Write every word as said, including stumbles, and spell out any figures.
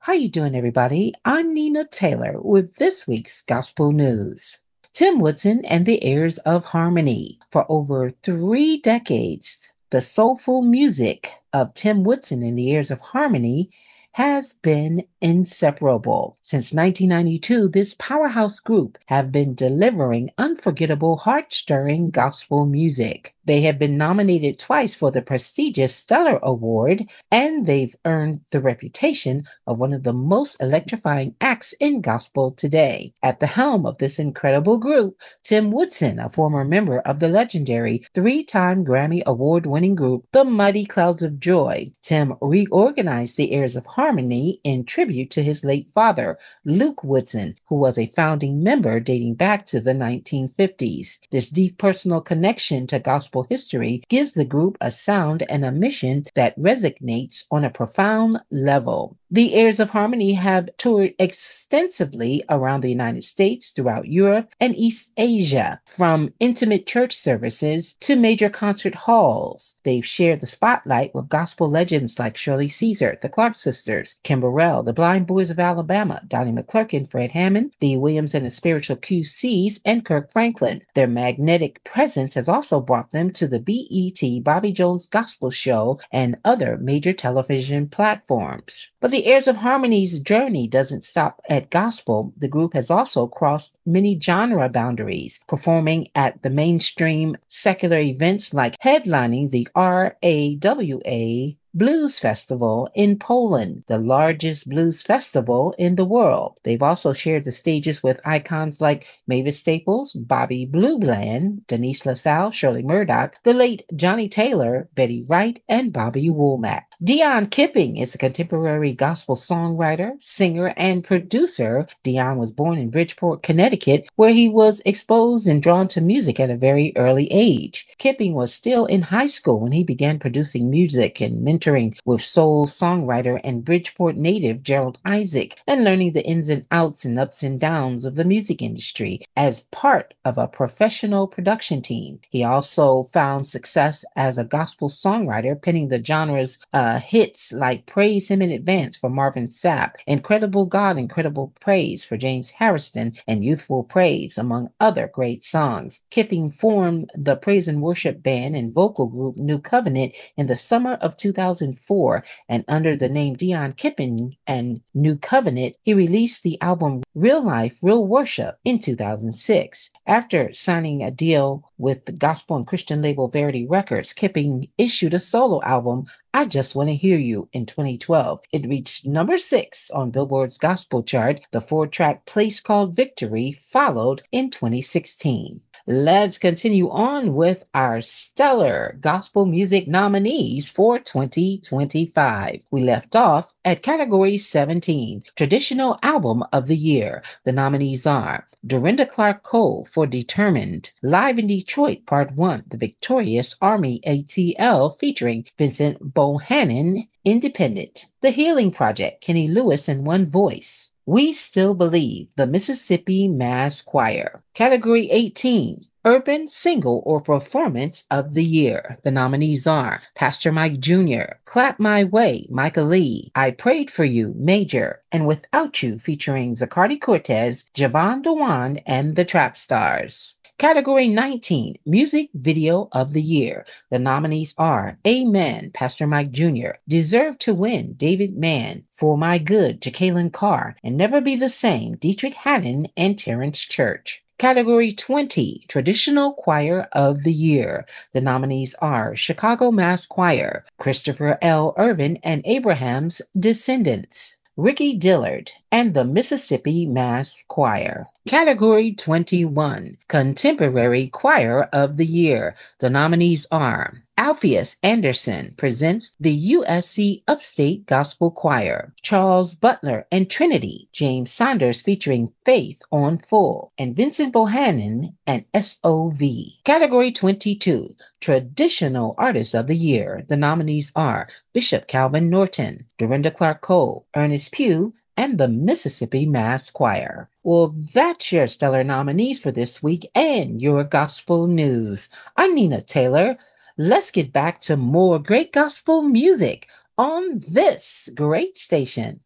How you doing, everybody? I'm Nina Taylor with this week's Gospel News. Tim Woodson and the Heirs of Harmony. For over three decades, the soulful music of Tim Woodson and the Heirs of Harmony has been inseparable. Since nineteen ninety-two, this powerhouse group have been delivering unforgettable, heart-stirring gospel music. They have been nominated twice for the prestigious Stellar Award, and they've earned the reputation of one of the most electrifying acts in gospel today. At the helm of this incredible group, Tim Woodson, a former member of the legendary three-time Grammy Award-winning group, The Mighty Clouds of Joy. Tim reorganized the Heirs of Harmony in tribute to his late father, Luke Woodson, who was a founding member dating back to the nineteen fifties. This deep personal connection to gospel history gives the group a sound and a mission that resonates on a profound level. The Heirs of Harmony have toured extensively around the United States, throughout Europe, and East Asia, from intimate church services to major concert halls. They've shared the spotlight with gospel legends like Shirley Caesar, the Clark Sisters, Kim Burrell, the Blind Boys of Alabama, Donnie McClurkin, Fred Hammond, Lee Williams and the Spiritual Q Cs, and Kirk Franklin. Their magnetic presence has also brought them to the B E T Bobby Jones Gospel Show and other major television platforms. But the Heirs of Harmony's journey doesn't stop at gospel. The group has also crossed many genre boundaries, performing at the mainstream secular events like headlining the R A W A Blues Festival in Poland, the largest blues festival in the world. They've also shared the stages with icons like Mavis Staples, Bobby Blue Bland, Denise LaSalle, Shirley Murdoch, the late Johnny Taylor, Betty Wright, and Bobby Womack. Dion Kipping is a contemporary gospel songwriter, singer, and producer. Dion was born in Bridgeport, Connecticut, where he was exposed and drawn to music at a very early age. Kipping was still in high school when he began producing music and mentoring with soul songwriter and Bridgeport native Gerald Isaac, and learning the ins and outs and ups and downs of the music industry as part of a professional production team. He also found success as a gospel songwriter, penning the genre's uh, hits like Praise Him in Advance for Marvin Sapp, Incredible God, Incredible Praise for James Harrison, and Youthful Praise, among other great songs. Kipping formed the praise and worship band and vocal group New Covenant in the summer of two thousand four, and under the name Dion Kipping and New Covenant, he released the album Real Life, Real Worship in two thousand six. After signing a deal with the gospel and Christian label Verity Records, Kipping issued a solo album, I Just Want to Hear You, in twenty twelve. It reached number six on Billboard's gospel chart. The four-track Place Called Victory followed in twenty sixteen. Let's continue on with our stellar gospel music nominees for twenty twenty-five. We left off at category seventeen, Traditional Album of the Year. The nominees are Dorinda Clark Cole for Determined, Live in Detroit Part one, The Victorious Army A T L featuring Vincent Bohannon, Independent, The Healing Project, Kenny Lewis and One Voice, We Still Believe, the Mississippi Mass Choir. Category eighteen, Urban Single or Performance of the Year. The nominees are Pastor Mike Junior, Clap My Way, Micah Lee, I Prayed for You, Major, and Without You featuring Zacardi Cortez, Javon Dewan, and the Trap Stars. Category nineteen, Music Video of the Year. The nominees are Amen, Pastor Mike Junior, Deserve to Win, David Mann, For My Good, Jacqueline Carr, and Never Be the Same, Dietrich Haddon and Terrence Church. Category twenty, Traditional Choir of the Year. The nominees are Chicago Mass Choir, Christopher L. Irvin and Abraham's Descendants, Ricky Dillard, and the Mississippi Mass Choir. Category twenty-one, Contemporary Choir of the Year. The nominees are Alpheus Anderson presents the U S C Upstate Gospel Choir, Charles Butler and Trinity, James Saunders featuring Faith on Full, and Vincent Bohannon and S O V. Category twenty-two, Traditional Artist of the Year. The nominees are Bishop Calvin Norton, Dorinda Clark Cole, Ernest Pugh, and the Mississippi Mass Choir. Well, that's your stellar nominees for this week and your gospel news. I'm Nina Taylor. Let's get back to more great gospel music on this great station.